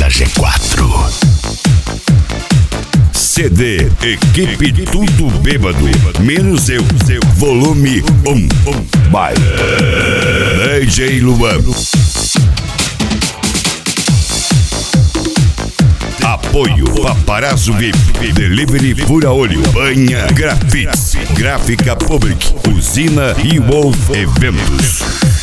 G4. CD Equipe Tudo Bêbado, menos eu, volume 1, by DJ Luan. Apoio Paparazzo VIP, Delivery Fura Olho, Banha Grafites, Gráfica Public, Usina e Wolf Eventos.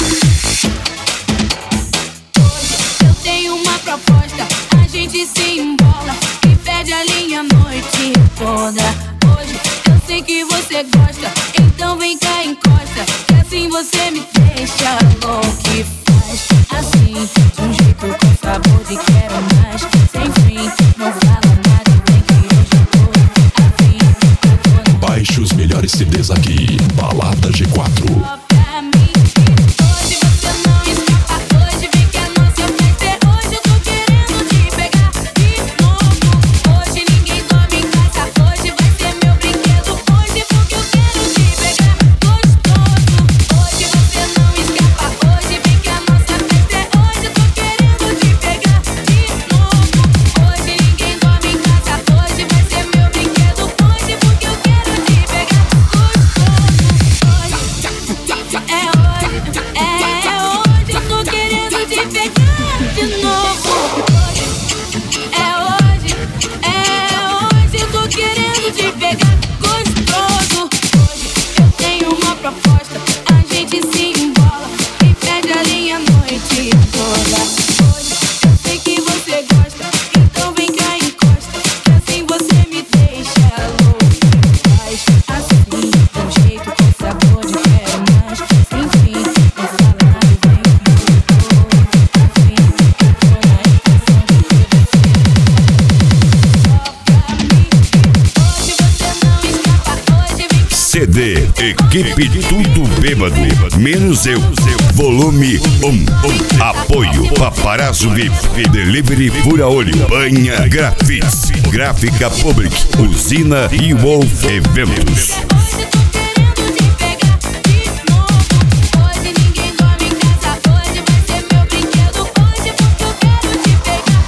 Eu tenho uma proposta, a gente se embola e perde a linha a noite toda. Hoje eu sei que você gosta, então vem cá, encosta, que assim você me deixa louco e faz assim, de um jeito com sabor de quero mais, sem fim, não fala nada, vem que hoje eu tô afim. Baixe os melhores CDs aqui, Balada G4. Só pra mim, hoje você não escapa, hoje vem que a nossa festa é hoje, eu tô querendo te pegar de novo. Hoje ninguém dorme em casa, hoje vai ser meu brinquedo, hoje porque eu quero te pegar gostoso. Hoje você não escapa, hoje vem que a nossa festa é hoje, eu tô querendo te pegar de novo. Hoje ninguém dorme em casa, hoje vai ser meu brinquedo, hoje porque eu quero te pegar gostoso. Hoje eu tô querendo te pegar de novo. Hoje eu tô querendo te pegar gostoso. Hoje eu tenho uma proposta, a gente se embola e perde a linha a noite toda. Hoje eu sei que você gosta, então vem cá, encosta, que assim você me deixa louco. Faz assim, de um jeito com sabor de quero mais, sem fim, não fala nada, vem que eu tô afim. Eu tô na intenção de ter você só pra mim. Hoje você não escapa, hoje vem que CD Equipe Tudo Bêbado, menos eu, volume 1. Apoio Paparazzo VIP, Delivery Fura Olho, Banha Grafites, Gráfica Public, Usina e Wolf Eventos. hoje eu tô querendo te pegar de novo. Hoje ninguém dorme em casa, hoje vai ser meu brinquedo, hoje porque eu quero te pegar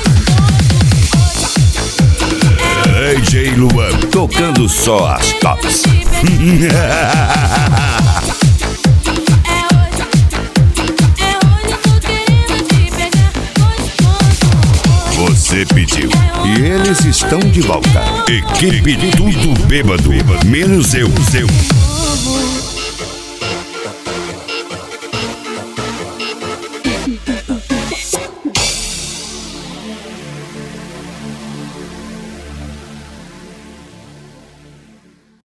gostoso. DJ Luan, tocando só as tops. Hoje eu tô querendo te pegar gostoso. Você pediu e eles estão de volta. Equipe Tudo Bêbado, menos eu,